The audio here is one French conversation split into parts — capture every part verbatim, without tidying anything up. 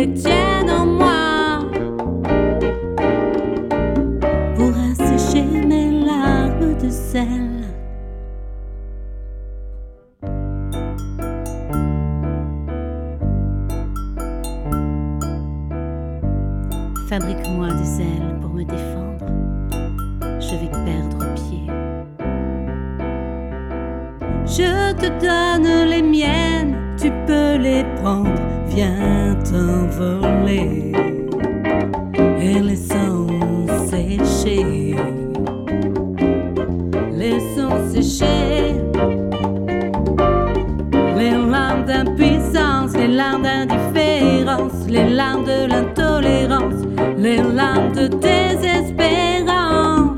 les tiennes en moi, pour assécher mes larmes de sel. Fabrique-moi des ailes pour me défendre, je vais perdre pied. Je te donne les miennes, tu peux les prendre, viens t'envoler et laissons sécher, laissons sécher les larmes d'impuissance, les larmes d'indifférence, les larmes de l'intolérance, les larmes de désespérance.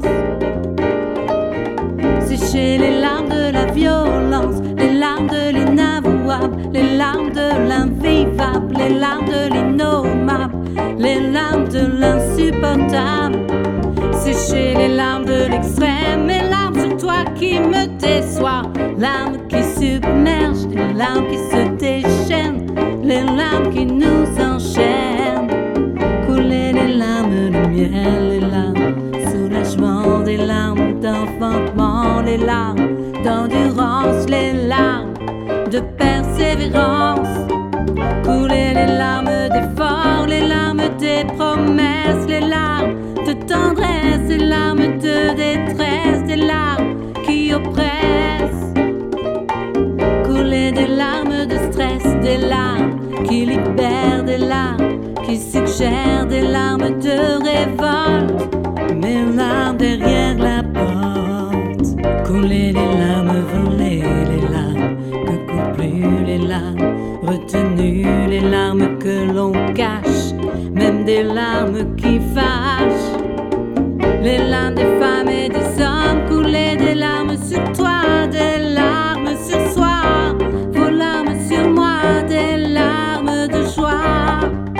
Sécher les larmes de la violence, les larmes de l'inavouable, les larmes de l'invivable, les larmes de l'innommable, les larmes de l'insupportable. Sécher les larmes de l'extrême, les larmes sur toi qui me déçoit, larmes qui submergent, les larmes qui se déchaînent, les larmes qui nous enchaînent. Couler les larmes de miel, les larmes soulagement, des larmes d'enfantement, les larmes d'endurance, les larmes de persévérance. Couler les larmes d'effort, les larmes des promesses, les larmes de tendresse, les larmes de détresse, des larmes qui oppressent. Couler des larmes de stress, des larmes qui libèrent, des larmes qui suggèrent, des larmes de révolte, mes larmes derrière la porte. Couler les larmes volées, les larmes ne coulent plus, les larmes retenues, les larmes que l'on cache, même des larmes qui fâchent. Les larmes des femmes et des hommes, couler des larmes sur toi, des larmes sur soi, vos larmes sur moi, des larmes de joie.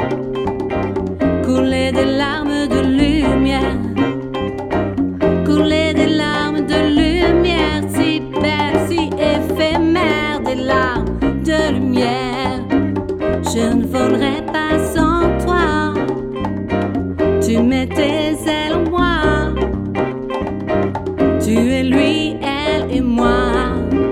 Couler des larmes de lumière, couler des larmes de lumière, si belles, si éphémères, des larmes de lumière. Je ne volerai pas sans toi, tu mets tes ailes en moi, tu es lui, elle et moi.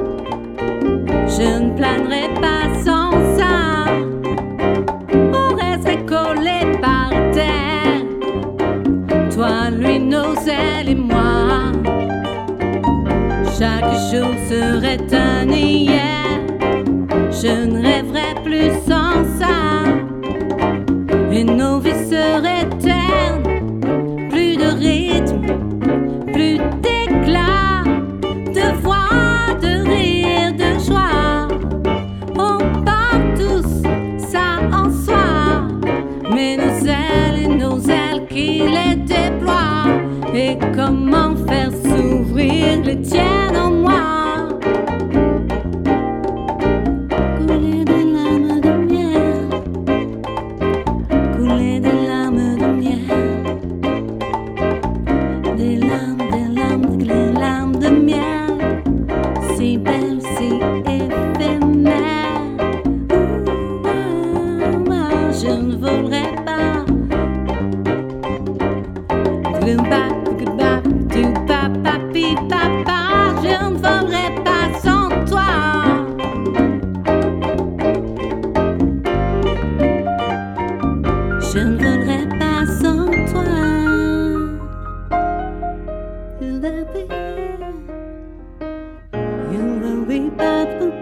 Je ne planerai pas sans ça, on resterait collés par terre, toi, lui, nos ailes et moi. Chaque jour serait un hier, je ne rêverais plus sans ça, et nos vies seraient ternes, plus de rythme, plus d'éclat, de voix, de rire, de joie. On porte tous ça en soi, mais nos ailes et nos ailes qui les déploient. Et comment faire s'ouvrir les tiennes en moi? Couler des larmes de miel, couler des larmes de miel, des larmes, des larmes, des larmes de miel, si belles, si éphémères. Ouh, ouh, ouh, je ne volerai pas. Glumba, glumba, du papa, pi papa, je ne volerai pas sans toi. Je ne volerai pas sans toi. You'll be, you'll be, you'll be,